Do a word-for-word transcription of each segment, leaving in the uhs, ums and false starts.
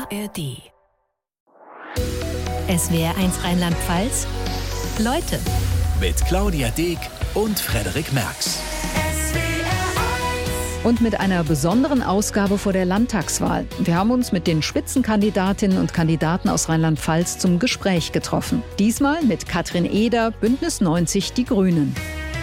A R D. S W R eins Rheinland-Pfalz. Leute. Mit Claudia Deek und Frederik Merks. Und mit einer besonderen Ausgabe vor der Landtagswahl. Wir haben uns mit den Spitzenkandidatinnen und Kandidaten aus Rheinland-Pfalz zum Gespräch getroffen. Diesmal mit Katrin Eder, Bündnis neunzig, die Grünen.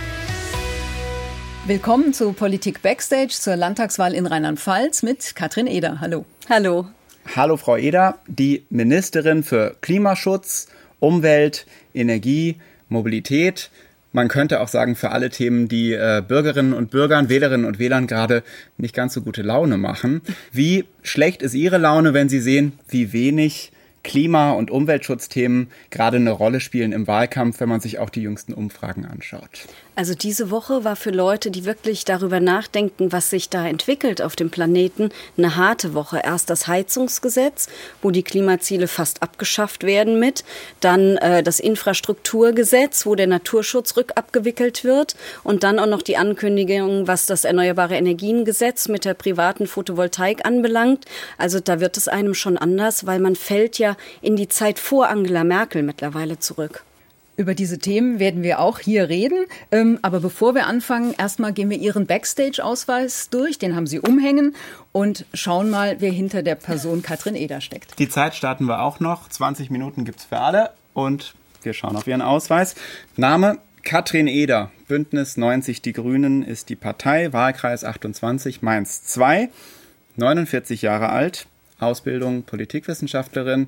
Willkommen zu Politik Backstage zur Landtagswahl in Rheinland-Pfalz mit Katrin Eder. Hallo. Hallo. Hallo Frau Eder, die Ministerin für Klimaschutz, Umwelt, Energie, Mobilität. Man könnte auch sagen, für alle Themen, die äh, Bürgerinnen und Bürgern, Wählerinnen und Wählern gerade nicht ganz so gute Laune machen. Wie schlecht ist Ihre Laune, wenn Sie sehen, wie wenig Klima- und Umweltschutzthemen gerade eine Rolle spielen im Wahlkampf, wenn man sich auch die jüngsten Umfragen anschaut? Also diese Woche war für Leute, die wirklich darüber nachdenken, was sich da entwickelt auf dem Planeten, eine harte Woche. Erst das Heizungsgesetz, wo die Klimaziele fast abgeschafft werden mit. Dann äh, das Infrastrukturgesetz, wo der Naturschutz rückabgewickelt wird. Und dann auch noch die Ankündigung, was das Erneuerbare Energiengesetz mit der privaten Photovoltaik anbelangt. Also da wird es einem schon anders, weil man fällt ja in die Zeit vor Angela Merkel mittlerweile zurück. Über diese Themen werden wir auch hier reden. Ähm, aber bevor wir anfangen, erstmal gehen wir Ihren Backstage-Ausweis durch. Den haben Sie umhängen und schauen mal, wer hinter der Person Katrin Eder steckt. Die Zeit starten wir auch noch. zwanzig Minuten gibt's für alle. Und wir schauen auf Ihren Ausweis. Name Katrin Eder. Bündnis neunzig, die Grünen ist die Partei. Wahlkreis achtundzwanzig, Mainz zwei. neunundvierzig Jahre alt. Ausbildung Politikwissenschaftlerin.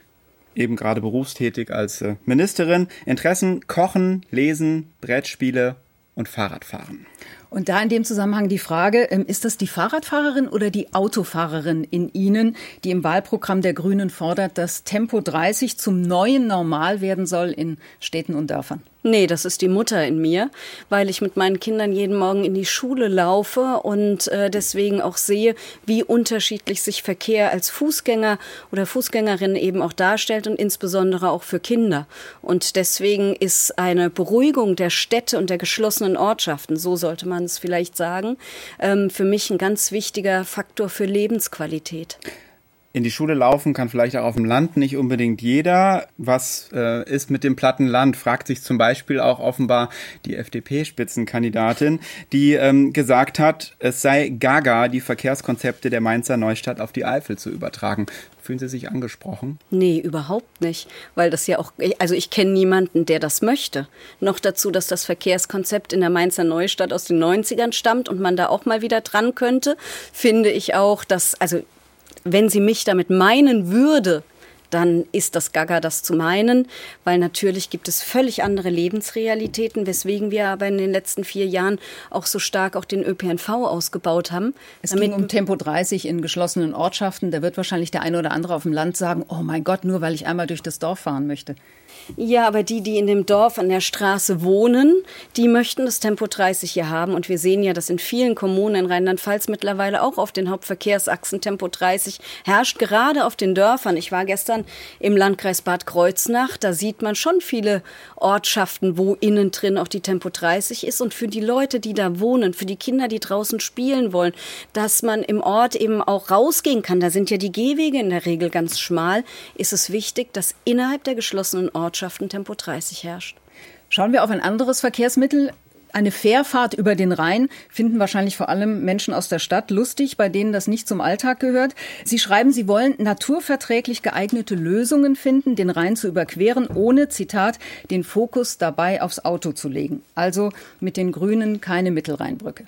Eben gerade berufstätig als Ministerin. Interessen: Kochen, Lesen, Brettspiele und Fahrradfahren. Und da in dem Zusammenhang die Frage, ist das die Fahrradfahrerin oder die Autofahrerin in Ihnen, die im Wahlprogramm der Grünen fordert, dass Tempo dreißig zum neuen Normal werden soll in Städten und Dörfern? Nee, das ist die Mutter in mir, weil ich mit meinen Kindern jeden Morgen in die Schule laufe und äh, deswegen auch sehe, wie unterschiedlich sich Verkehr als Fußgänger oder Fußgängerin eben auch darstellt und insbesondere auch für Kinder. Und deswegen ist eine Beruhigung der Städte und der geschlossenen Ortschaften, so sollte man es vielleicht sagen, ähm, für mich ein ganz wichtiger Faktor für Lebensqualität. In die Schule laufen kann vielleicht auch auf dem Land nicht unbedingt jeder. Was äh, ist mit dem platten Land, fragt sich zum Beispiel auch offenbar die F D P-Spitzenkandidatin, die ähm, gesagt hat, es sei gaga, die Verkehrskonzepte der Mainzer Neustadt auf die Eifel zu übertragen. Fühlen Sie sich angesprochen? Nee, überhaupt nicht, weil das ja auch, also ich kenne niemanden, der das möchte. Noch dazu, dass das Verkehrskonzept in der Mainzer Neustadt aus den neunzigern stammt und man da auch mal wieder dran könnte, finde ich auch, dass, also wenn sie mich damit meinen würde, dann ist das Gaga, das zu meinen, weil natürlich gibt es völlig andere Lebensrealitäten, weswegen wir aber in den letzten vier Jahren auch so stark auch den Ö P N V ausgebaut haben. Es ging um Tempo dreißig in geschlossenen Ortschaften. Da wird wahrscheinlich der eine oder andere auf dem Land sagen, oh mein Gott, nur weil ich einmal durch das Dorf fahren möchte. Ja, aber die, die in dem Dorf an der Straße wohnen, die möchten das Tempo dreißig hier haben. Und wir sehen ja, dass in vielen Kommunen in Rheinland-Pfalz mittlerweile auch auf den Hauptverkehrsachsen Tempo dreißig herrscht, gerade auf den Dörfern. Ich war gestern im Landkreis Bad Kreuznach, da sieht man schon viele Ortschaften, wo innen drin auch die Tempo dreißig ist. Und für die Leute, die da wohnen, für die Kinder, die draußen spielen wollen, dass man im Ort eben auch rausgehen kann, da sind ja die Gehwege in der Regel ganz schmal, ist es wichtig, dass innerhalb der geschlossenen Ortschaften Tempo dreißig herrscht. Schauen wir auf ein anderes Verkehrsmittel. Eine Fährfahrt über den Rhein finden wahrscheinlich vor allem Menschen aus der Stadt lustig, bei denen das nicht zum Alltag gehört. Sie schreiben, Sie wollen naturverträglich geeignete Lösungen finden, den Rhein zu überqueren, ohne, Zitat, den Fokus dabei aufs Auto zu legen. Also mit den Grünen keine Mittelrheinbrücke.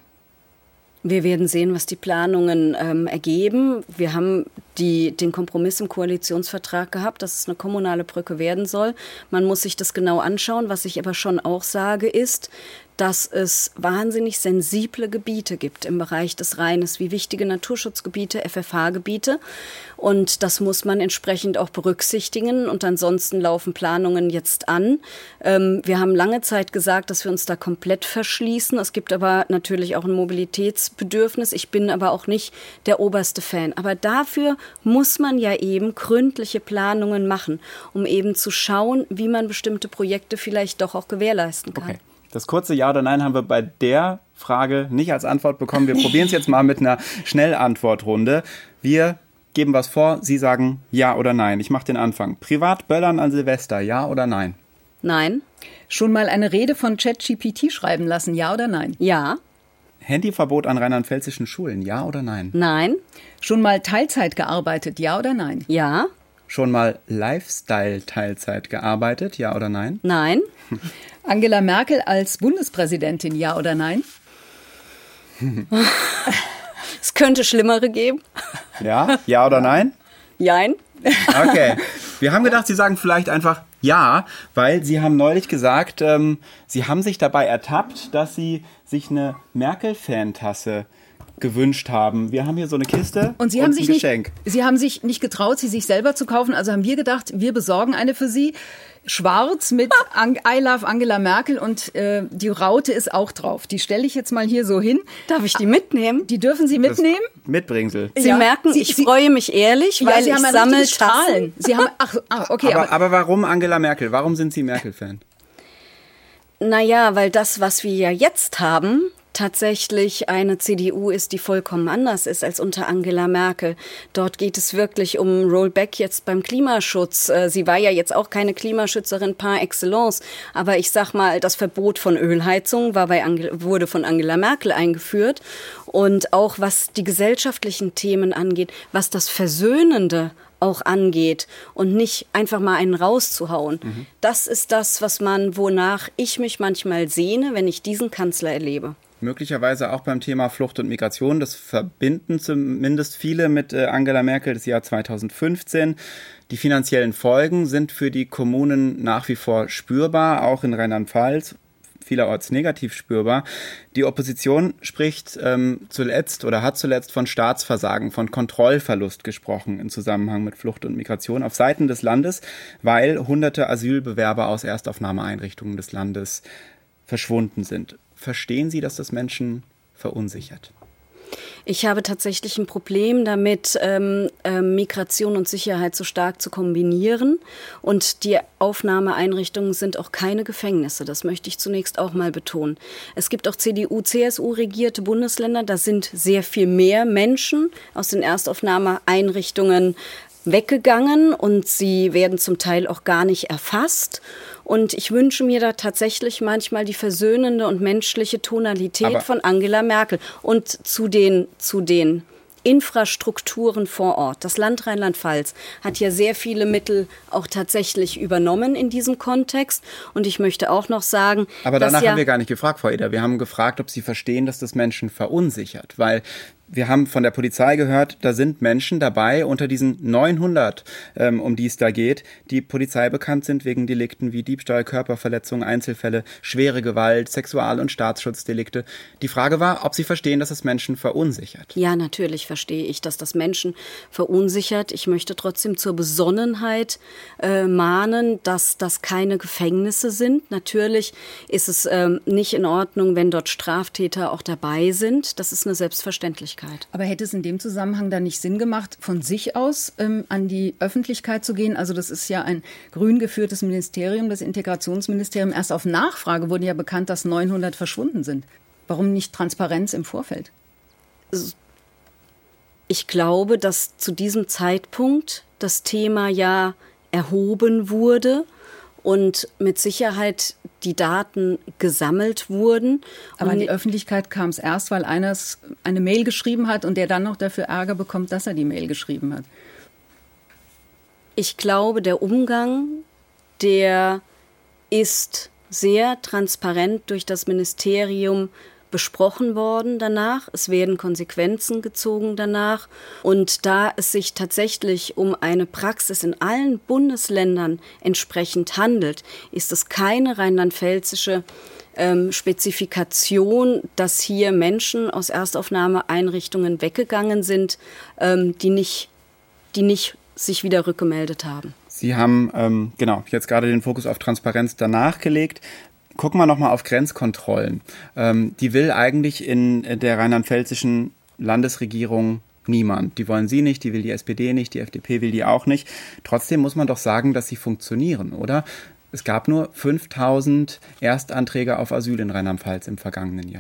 Wir werden sehen, was die Planungen ähm, ergeben. Wir haben die, den Kompromiss im Koalitionsvertrag gehabt, dass es eine kommunale Brücke werden soll. Man muss sich das genau anschauen. Was ich aber schon auch sage, ist, dass es wahnsinnig sensible Gebiete gibt im Bereich des Rheines, wie wichtige Naturschutzgebiete, F F H-Gebiete. Und das muss man entsprechend auch berücksichtigen. Und ansonsten laufen Planungen jetzt an. Ähm, wir haben lange Zeit gesagt, dass wir uns da komplett verschließen. Es gibt aber natürlich auch ein Mobilitätsbedürfnis. Ich bin aber auch nicht der oberste Fan. Aber dafür muss man ja eben gründliche Planungen machen, um eben zu schauen, wie man bestimmte Projekte vielleicht doch auch gewährleisten kann. Okay. Das kurze Ja oder Nein haben wir bei der Frage nicht als Antwort bekommen. Wir probieren es jetzt mal mit einer Schnellantwortrunde. Wir geben was vor, Sie sagen ja oder nein. Ich mache den Anfang. Privat böllern an Silvester, ja oder nein? Nein. Schon mal eine Rede von ChatGPT schreiben lassen, ja oder nein? Ja. Handyverbot an rheinland-pfälzischen Schulen, ja oder nein? Nein. Schon mal Teilzeit gearbeitet, ja oder nein? Ja. Schon mal Lifestyle-Teilzeit gearbeitet, ja oder nein? Nein. Angela Merkel als Bundespräsidentin, ja oder nein? Es könnte Schlimmere geben. Ja, ja oder nein? Jein. Okay. Wir haben gedacht, Sie sagen vielleicht einfach ja, weil Sie haben neulich gesagt, ähm, Sie haben sich dabei ertappt, dass Sie sich eine Merkel-Fan-Tasse gewünscht haben. Wir haben hier so eine Kiste und Sie und haben ein sich Geschenk. Nicht, Sie haben sich nicht getraut, sie sich selber zu kaufen. Also haben wir gedacht, wir besorgen eine für Sie. Schwarz mit I love Angela Merkel und äh, die Raute ist auch drauf. Die stelle ich jetzt mal hier so hin. Darf ich die mitnehmen? Die dürfen Sie mitnehmen. Das Mitbringsel. Sie ja. merken, Sie, ich Sie, freue mich ehrlich, ja, weil Sie ich haben sammle Strahlen. Sie haben, ach, ach okay. Aber, aber, aber warum Angela Merkel? Warum sind Sie Merkel-Fan? Naja, weil das, was wir ja jetzt haben, tatsächlich eine C D U ist, die vollkommen anders ist als unter Angela Merkel. Dort geht es wirklich um Rollback jetzt beim Klimaschutz. Sie war ja jetzt auch keine Klimaschützerin par excellence, aber ich sag mal, das Verbot von Ölheizung war bei Angela, wurde von Angela Merkel eingeführt. Und auch was die gesellschaftlichen Themen angeht, was das Versöhnende auch angeht und nicht einfach mal einen rauszuhauen. Mhm. Das ist das, was man, wonach ich mich manchmal sehne, wenn ich diesen Kanzler erlebe. Möglicherweise auch beim Thema Flucht und Migration. Das verbinden zumindest viele mit Angela Merkel das Jahr zweitausendfünfzehn. Die finanziellen Folgen sind für die Kommunen nach wie vor spürbar, auch in Rheinland-Pfalz. Vielerorts negativ spürbar. Die Opposition spricht ähm, zuletzt oder hat zuletzt von Staatsversagen, von Kontrollverlust gesprochen im Zusammenhang mit Flucht und Migration auf Seiten des Landes, weil hunderte Asylbewerber aus Erstaufnahmeeinrichtungen des Landes verschwunden sind. Verstehen Sie, dass das Menschen verunsichert? Ich habe tatsächlich ein Problem damit, ähm, äh, Migration und Sicherheit so stark zu kombinieren. Und die Aufnahmeeinrichtungen sind auch keine Gefängnisse. Das möchte ich zunächst auch mal betonen. Es gibt auch C D U, C S U-regierte Bundesländer. Da sind sehr viel mehr Menschen aus den Erstaufnahmeeinrichtungen weggegangen und sie werden zum Teil auch gar nicht erfasst. Und ich wünsche mir da tatsächlich manchmal die versöhnende und menschliche Tonalität Aber von Angela Merkel. Und zu den, zu den Infrastrukturen vor Ort. Das Land Rheinland-Pfalz hat ja sehr viele Mittel auch tatsächlich übernommen in diesem Kontext. Und ich möchte auch noch sagen, Aber danach dass ja haben wir gar nicht gefragt, Frau Eder. Wir haben gefragt, ob Sie verstehen, dass das Menschen verunsichert. Weil wir haben von der Polizei gehört, da sind Menschen dabei unter diesen neunhundert, ähm, um die es da geht, die Polizei bekannt sind wegen Delikten wie Diebstahl, Körperverletzung, Einzelfälle, schwere Gewalt, Sexual- und Staatsschutzdelikte. Die Frage war, ob Sie verstehen, dass es Menschen verunsichert. Ja, natürlich verstehe ich, dass das Menschen verunsichert. Ich möchte trotzdem zur Besonnenheit äh, mahnen, dass das keine Gefängnisse sind. Natürlich ist es ähm, nicht in Ordnung, wenn dort Straftäter auch dabei sind. Das ist eine Selbstverständlichkeit. Aber hätte es in dem Zusammenhang dann nicht Sinn gemacht, von sich aus ähm, an die Öffentlichkeit zu gehen? Also das ist ja ein grün geführtes Ministerium, das Integrationsministerium. Erst auf Nachfrage wurde ja bekannt, dass neunhundert verschwunden sind. Warum nicht Transparenz im Vorfeld? Ich glaube, dass zu diesem Zeitpunkt das Thema ja erhoben wurde und mit Sicherheit die Daten gesammelt wurden. Aber und in die Öffentlichkeit kam es erst, weil einer eine Mail geschrieben hat und der dann noch dafür Ärger bekommt, dass er die Mail geschrieben hat. Ich glaube, der Umgang, der ist sehr transparent durch das Ministerium besprochen worden danach. Es werden Konsequenzen gezogen danach. Und da es sich tatsächlich um eine Praxis in allen Bundesländern entsprechend handelt, ist es keine rheinland-pfälzische ähm, Spezifikation, dass hier Menschen aus Erstaufnahmeeinrichtungen weggegangen sind, ähm, die nicht, die nicht sich wieder rückgemeldet haben. Sie haben, ähm, genau, jetzt gerade den Fokus auf Transparenz danach gelegt. Gucken wir nochmal auf Grenzkontrollen. Ähm, die will eigentlich in der rheinland-pfälzischen Landesregierung niemand. Die wollen Sie nicht, die will die S P D nicht, die F D P will die auch nicht. Trotzdem muss man doch sagen, dass sie funktionieren, oder? Es gab nur fünftausend Erstanträge auf Asyl in Rheinland-Pfalz im vergangenen Jahr.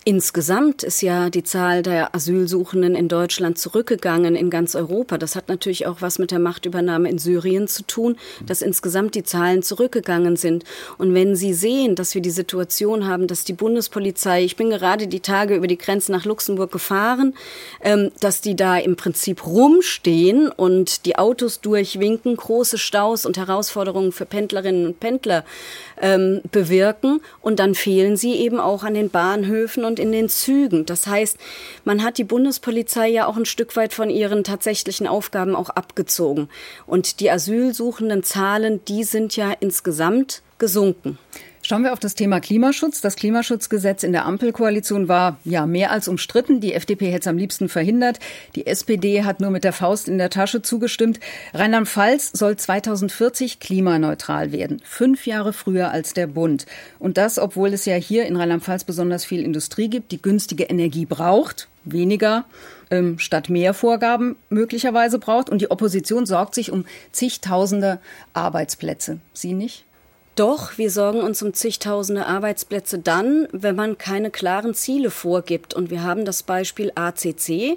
Insgesamt ist ja die Zahl der Asylsuchenden in Deutschland zurückgegangen in ganz Europa. Das hat natürlich auch was mit der Machtübernahme in Syrien zu tun, dass insgesamt die Zahlen zurückgegangen sind. Und wenn Sie sehen, dass wir die Situation haben, dass die Bundespolizei, ich bin gerade die Tage über die Grenze nach Luxemburg gefahren, ähm, dass die da im Prinzip rumstehen und die Autos durchwinken, große Staus und Herausforderungen für Pendlerinnen und Pendler ähm, bewirken. Und dann fehlen sie eben auch an den Bahnhöfen und in den Zügen. Das heißt, man hat die Bundespolizei ja auch ein Stück weit von ihren tatsächlichen Aufgaben auch abgezogen. Und die asylsuchenden Zahlen, die sind ja insgesamt gesunken. Schauen wir auf das Thema Klimaschutz. Das Klimaschutzgesetz in der Ampelkoalition war ja mehr als umstritten. Die F D P hätte es am liebsten verhindert. Die S P D hat nur mit der Faust in der Tasche zugestimmt. Rheinland-Pfalz soll zweitausendvierzig klimaneutral werden. Fünf Jahre früher als der Bund. Und das, obwohl es ja hier in Rheinland-Pfalz besonders viel Industrie gibt, die günstige Energie braucht, weniger ähm, statt mehr Vorgaben möglicherweise braucht. Und die Opposition sorgt sich um zigtausende Arbeitsplätze. Sie nicht? Doch, wir sorgen uns um zigtausende Arbeitsplätze dann, wenn man keine klaren Ziele vorgibt. Und wir haben das Beispiel A C C,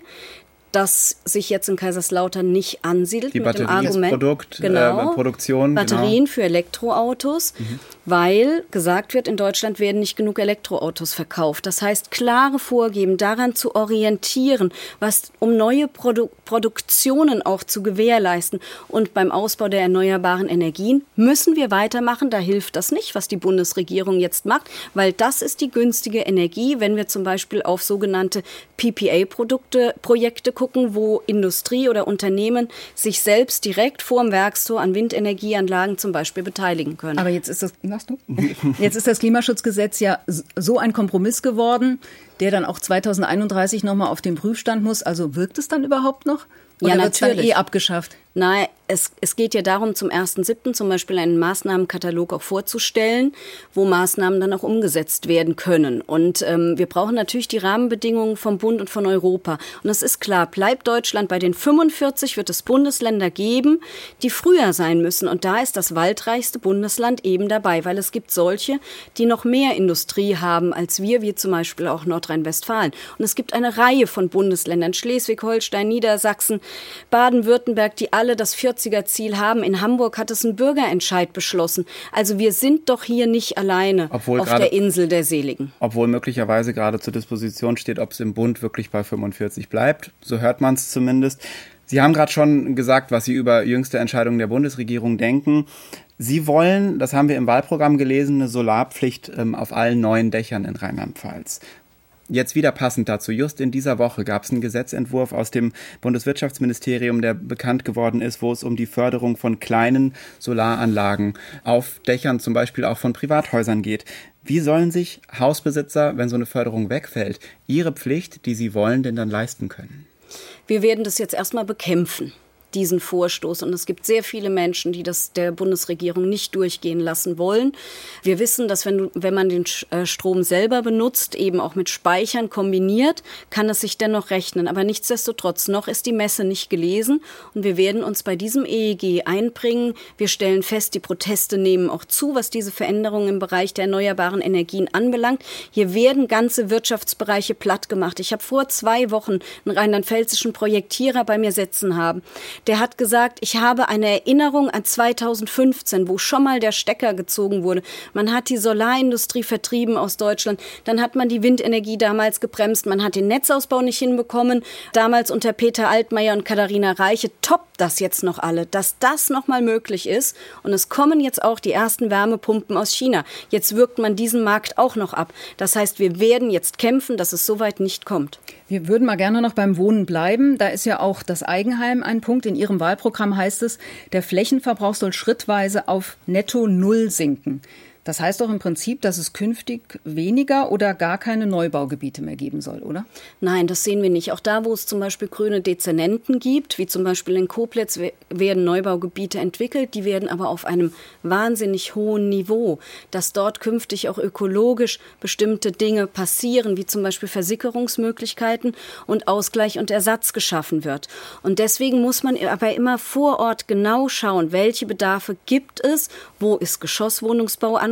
das sich jetzt in Kaiserslautern nicht ansiedelt. Die mit dem Argument, Produkt, genau, äh, Produktion. Batterien genau. für Elektroautos, Mhm. weil gesagt wird, in Deutschland werden nicht genug Elektroautos verkauft. Das heißt, klare Vorgeben, daran zu orientieren, was um neue Produ- Produktionen auch zu gewährleisten. Und beim Ausbau der erneuerbaren Energien müssen wir weitermachen. Da hilft das nicht, was die Bundesregierung jetzt macht, weil das ist die günstige Energie, wenn wir zum Beispiel auf sogenannte P P A-Produkte, Projekte gucken, wo Industrie oder Unternehmen sich selbst direkt vor dem Werkstor an Windenergieanlagen zum Beispiel beteiligen können. Aber jetzt ist das, sagst du? Jetzt ist das Klimaschutzgesetz ja so ein Kompromiss geworden, der dann auch zweitausendeinunddreißig nochmal auf den Prüfstand muss. Also wirkt es dann überhaupt noch? Oder Ja, wird es dann natürlich. eh abgeschafft? Nein, es, es geht ja darum, zum ersten siebten zum Beispiel einen Maßnahmenkatalog auch vorzustellen, wo Maßnahmen dann auch umgesetzt werden können. Und ähm, wir brauchen natürlich die Rahmenbedingungen vom Bund und von Europa. Und es ist klar, bleibt Deutschland bei den fünfundvierzig, wird es Bundesländer geben, die früher sein müssen. Und da ist das waldreichste Bundesland eben dabei, weil es gibt solche, die noch mehr Industrie haben als wir, wie zum Beispiel auch Nordrhein-Westfalen. Und es gibt eine Reihe von Bundesländern, Schleswig-Holstein, Niedersachsen, Baden-Württemberg, die alle das vierziger-Ziel haben. In Hamburg hat es einen Bürgerentscheid beschlossen. Also wir sind doch hier nicht alleine Obwohl auf gerade, der Insel der Seligen. Obwohl möglicherweise gerade zur Disposition steht, ob es im Bund wirklich bei fünfundvierzig bleibt. So hört man es zumindest. Sie haben gerade schon gesagt, was Sie über jüngste Entscheidungen der Bundesregierung denken. Sie wollen, das haben wir im Wahlprogramm gelesen, eine Solarpflicht ähm, auf allen neuen Dächern in Rheinland-Pfalz. Jetzt wieder passend dazu, just in dieser Woche gab es einen Gesetzentwurf aus dem Bundeswirtschaftsministerium, der bekannt geworden ist, wo es um die Förderung von kleinen Solaranlagen auf Dächern, zum Beispiel auch von Privathäusern geht. Wie sollen sich Hausbesitzer, wenn so eine Förderung wegfällt, ihre Pflicht, die sie wollen, denn dann leisten können? Wir werden das jetzt erstmal bekämpfen, diesen Vorstoß. Und es gibt sehr viele Menschen, die das der Bundesregierung nicht durchgehen lassen wollen. Wir wissen, dass wenn, du, wenn man den Strom selber benutzt, eben auch mit Speichern kombiniert, kann es sich dennoch rechnen. Aber nichtsdestotrotz, noch ist die Messe nicht gelesen. Und wir werden uns bei diesem E E G einbringen. Wir stellen fest, die Proteste nehmen auch zu, was diese Veränderungen im Bereich der erneuerbaren Energien anbelangt. Hier werden ganze Wirtschaftsbereiche platt gemacht. Ich habe vor zwei Wochen einen rheinland-pfälzischen Projektierer bei mir sitzen haben. Der hat gesagt, ich habe eine Erinnerung an zweitausendfünfzehn, wo schon mal der Stecker gezogen wurde. Man hat die Solarindustrie vertrieben aus Deutschland. Dann hat man die Windenergie damals gebremst. Man hat den Netzausbau nicht hinbekommen. Damals unter Peter Altmaier und Katharina Reiche toppt das jetzt noch alle, dass das noch mal möglich ist. Und es kommen jetzt auch die ersten Wärmepumpen aus China. Jetzt wirkt man diesen Markt auch noch ab. Das heißt, wir werden jetzt kämpfen, dass es soweit nicht kommt. Wir würden mal gerne noch beim Wohnen bleiben. Da ist ja auch das Eigenheim ein Punkt. In Ihrem Wahlprogramm heißt es, der Flächenverbrauch soll schrittweise auf netto Null sinken. Das heißt doch im Prinzip, dass es künftig weniger oder gar keine Neubaugebiete mehr geben soll, oder? Nein, das sehen wir nicht. Auch da, wo es zum Beispiel grüne Dezernenten gibt, wie zum Beispiel in Koblenz, werden Neubaugebiete entwickelt. Die werden aber auf einem wahnsinnig hohen Niveau, dass dort künftig auch ökologisch bestimmte Dinge passieren, wie zum Beispiel Versickerungsmöglichkeiten und Ausgleich und Ersatz geschaffen wird. Und deswegen muss man aber immer vor Ort genau schauen, welche Bedarfe gibt es, wo ist Geschosswohnungsbau angesagt,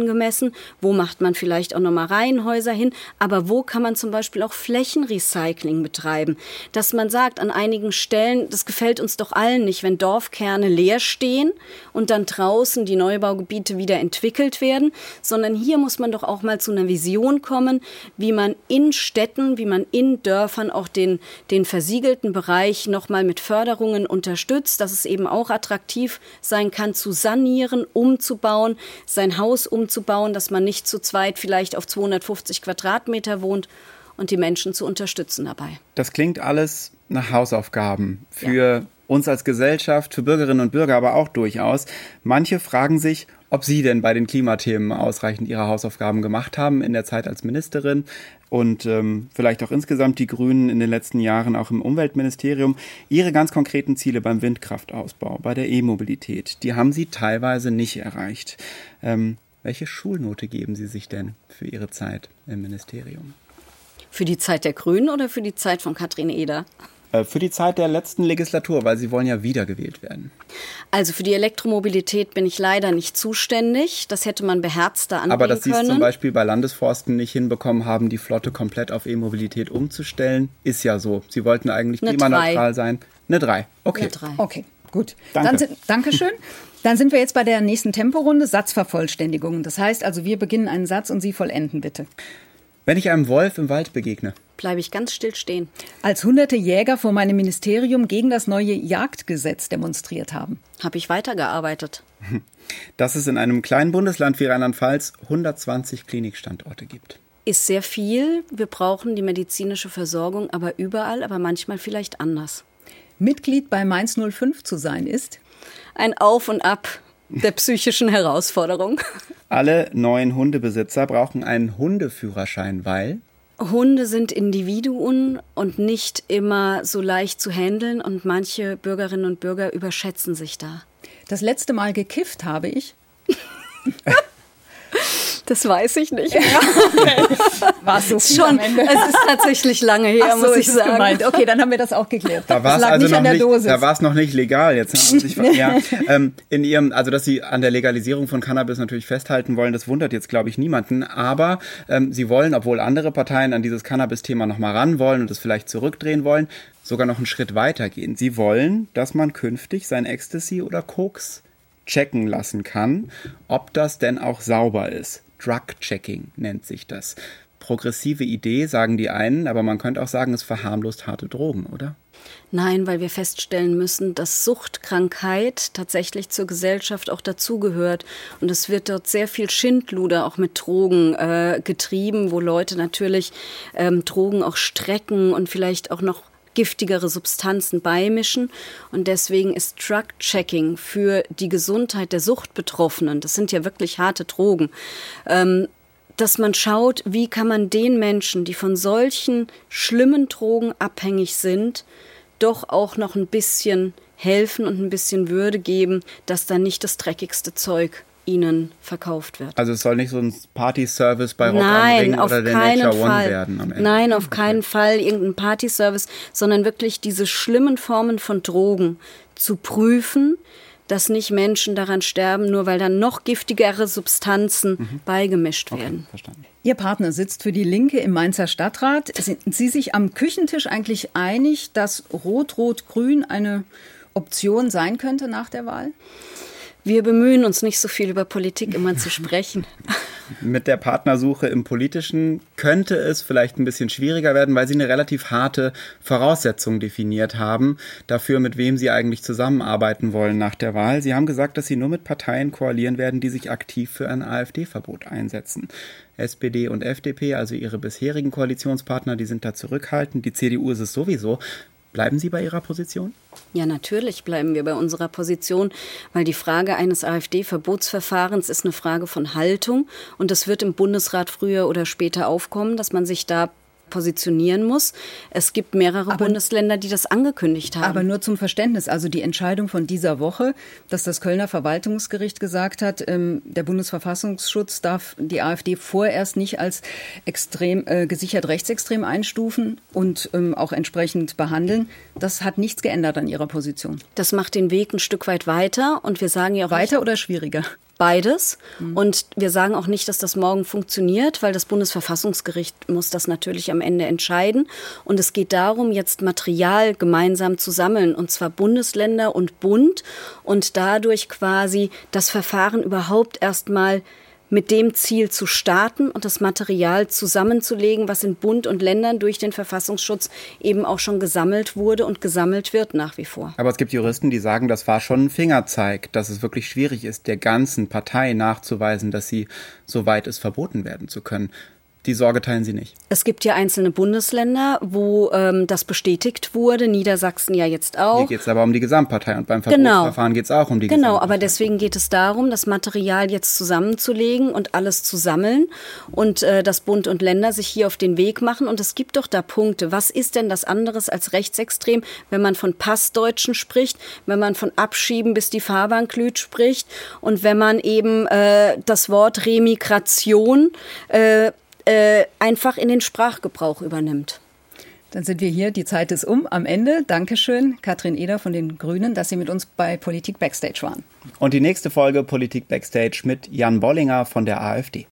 angemessen, wo macht man vielleicht auch nochmal Reihenhäuser hin, aber wo kann man zum Beispiel auch Flächenrecycling betreiben, dass man sagt, an einigen Stellen, das gefällt uns doch allen nicht, wenn Dorfkerne leer stehen und dann draußen die Neubaugebiete wieder entwickelt werden, sondern hier muss man doch auch mal zu einer Vision kommen, wie man in Städten, wie man in Dörfern auch den, den versiegelten Bereich nochmal mit Förderungen unterstützt, dass es eben auch attraktiv sein kann, zu sanieren, umzubauen, sein Haus umzubauen, dass man nicht zu zweit vielleicht auf zweihundertfünfzig Quadratmeter wohnt und die Menschen zu unterstützen dabei. Das klingt alles nach Hausaufgaben für ja. uns als Gesellschaft, für Bürgerinnen und Bürger aber auch durchaus. Manche fragen sich, ob Sie denn bei den Klimathemen ausreichend Ihre Hausaufgaben gemacht haben in der Zeit als Ministerin und ähm, vielleicht auch insgesamt die Grünen in den letzten Jahren auch im Umweltministerium. Ihre ganz konkreten Ziele beim Windkraftausbau, bei der E-Mobilität, die haben Sie teilweise nicht erreicht. Ähm, welche Schulnote geben Sie sich denn für Ihre Zeit im Ministerium? Für die Zeit der Grünen oder für die Zeit von Katrin Eder? Für die Zeit der letzten Legislatur, weil Sie wollen ja wiedergewählt werden. Also für die Elektromobilität bin ich leider nicht zuständig. Das hätte man beherzter angehen können. Aber dass Sie es zum Beispiel bei Landesforsten nicht hinbekommen haben, die Flotte komplett auf E-Mobilität umzustellen, ist ja so. Sie wollten eigentlich Eine klimaneutral drei. sein. Eine drei. Okay. Eine drei. Okay, gut. Danke. Dann sind, Dankeschön. Dann sind wir jetzt bei der nächsten Temporunde, Satzvervollständigung. Das heißt also, wir beginnen einen Satz und Sie vollenden bitte. Wenn ich einem Wolf im Wald begegne, bleibe ich ganz still stehen. Als hunderte Jäger vor meinem Ministerium gegen das neue Jagdgesetz demonstriert haben, habe ich weitergearbeitet. Dass es in einem kleinen Bundesland wie Rheinland-Pfalz hundertzwanzig Klinikstandorte gibt. Ist sehr viel. Wir brauchen die medizinische Versorgung aber überall, aber manchmal vielleicht anders. Mitglied bei Mainz null fünf zu sein ist ein Auf und Ab der psychischen Herausforderung. Alle neuen Hundebesitzer brauchen einen Hundeführerschein, weil Hunde sind Individuen und nicht immer so leicht zu handeln und manche Bürgerinnen und Bürger überschätzen sich da. Das letzte Mal gekifft habe ich. Das weiß ich nicht mehr. War es so viel schon, am Ende? Es ist tatsächlich lange her, Ach so, muss ich ist sagen. Gemeint. Okay, dann haben wir das auch geklärt. Da war es das lag also nicht noch an der nicht, Dosis. da war es noch nicht legal. Jetzt haben Sie sich, ja, ähm, in Ihrem, also dass Sie an der Legalisierung von Cannabis natürlich festhalten wollen, das wundert jetzt, glaube ich, niemanden. Aber ähm, Sie wollen, obwohl andere Parteien an dieses Cannabis-Thema noch mal ran wollen und es vielleicht zurückdrehen wollen, sogar noch einen Schritt weiter gehen. Sie wollen, dass man künftig sein Ecstasy oder Koks checken lassen kann, ob das denn auch sauber ist. Drug-Checking nennt sich das. Progressive Idee, sagen die einen, aber man könnte auch sagen, es verharmlost harte Drogen, oder? Nein, weil wir feststellen müssen, dass Suchtkrankheit tatsächlich zur Gesellschaft auch dazugehört. Und es wird dort sehr viel Schindluder auch mit Drogen äh, getrieben, wo Leute natürlich ähm, Drogen auch strecken und vielleicht auch noch giftigere Substanzen beimischen. Und deswegen ist Drug-Checking für die Gesundheit der Suchtbetroffenen, das sind ja wirklich harte Drogen, ähm, dass man schaut, wie kann man den Menschen, die von solchen schlimmen Drogen abhängig sind, doch auch noch ein bisschen helfen und ein bisschen Würde geben, dass da nicht das dreckigste Zeug ihnen verkauft wird. Also es soll nicht so ein Party-Service bei Rock am Ring oder der Nature One werden am Ende. Nein, auf keinen okay. Fall irgendein Party-Service, sondern wirklich diese schlimmen Formen von Drogen zu prüfen, dass nicht Menschen daran sterben, nur weil dann noch giftigere Substanzen mhm. beigemischt werden. Okay, verstanden. Ihr Partner sitzt für die Linke im Mainzer Stadtrat. Sind Sie sich am Küchentisch eigentlich einig, dass Rot-Rot-Grün eine Option sein könnte nach der Wahl? Wir bemühen uns nicht so viel über Politik immer zu sprechen. Mit der Partnersuche im Politischen könnte es vielleicht ein bisschen schwieriger werden, weil Sie eine relativ harte Voraussetzung definiert haben dafür, mit wem Sie eigentlich zusammenarbeiten wollen nach der Wahl. Sie haben gesagt, dass Sie nur mit Parteien koalieren werden, die sich aktiv für ein AfD-Verbot einsetzen. S P D und F D P, also Ihre bisherigen Koalitionspartner, die sind da zurückhaltend. Die C D U ist es sowieso. Bleiben Sie bei Ihrer Position? Ja, natürlich bleiben wir bei unserer Position, weil die Frage eines AfD-Verbotsverfahrens ist eine Frage von Haltung und das wird im Bundesrat früher oder später aufkommen, dass man sich da positionieren muss. Es gibt mehrere aber, Bundesländer, die das angekündigt haben. Aber nur zum Verständnis, also die Entscheidung von dieser Woche, dass das Kölner Verwaltungsgericht gesagt hat, ähm, der Bundesverfassungsschutz darf die AfD vorerst nicht als extrem äh, gesichert rechtsextrem einstufen und ähm, auch entsprechend behandeln. Das hat nichts geändert an Ihrer Position. Das macht den Weg ein Stück weit weiter und wir sagen ja auch weiter oder schwieriger? beides. Mhm. Und wir sagen auch nicht, dass das morgen funktioniert, weil das Bundesverfassungsgericht muss das natürlich am Ende entscheiden. Und es geht darum, jetzt Material gemeinsam zu sammeln, und zwar Bundesländer und Bund, und dadurch quasi das Verfahren überhaupt erstmal mit dem Ziel zu starten und das Material zusammenzulegen, was in Bund und Ländern durch den Verfassungsschutz eben auch schon gesammelt wurde und gesammelt wird nach wie vor. Aber es gibt Juristen, die sagen, das war schon ein Fingerzeig, dass es wirklich schwierig ist, der ganzen Partei nachzuweisen, dass sie so weit ist, verboten werden zu können. Die Sorge teilen Sie nicht. Es gibt ja einzelne Bundesländer, wo ähm, das bestätigt wurde. Niedersachsen ja jetzt auch. Hier geht es aber um die Gesamtpartei und beim Verbotsverfahren genau. geht es auch um die genau, Gesamtpartei. Genau, aber deswegen geht es darum, das Material jetzt zusammenzulegen und alles zu sammeln und äh, dass Bund und Länder sich hier auf den Weg machen. Und es gibt doch da Punkte. Was ist denn das anderes als rechtsextrem, wenn man von Passdeutschen spricht, wenn man von Abschieben bis die Fahrbahn glüht spricht und wenn man eben äh, das Wort Remigration äh, Äh, einfach in den Sprachgebrauch übernimmt. Dann sind wir hier, die Zeit ist um, am Ende. Dankeschön, Katrin Eder von den Grünen, dass Sie mit uns bei Politik Backstage waren. Und die nächste Folge Politik Backstage mit Jan Bollinger von der AfD.